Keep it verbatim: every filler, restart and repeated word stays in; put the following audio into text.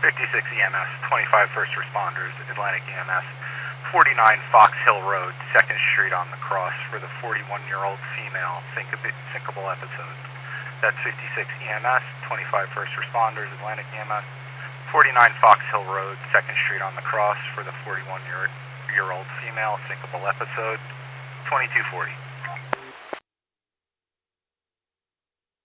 fifty-six E M S, twenty-five first responders, Atlantic E M S, forty-nine Fox Hill Road, second Street on the cross for the forty-one-year-old female syncopal episode. That's fifty-six E M S, twenty-five first responders, Atlantic E M S, forty-nine Fox Hill Road, second Street on the cross for the forty-one-year-old female syncopal episode, twenty-two forty.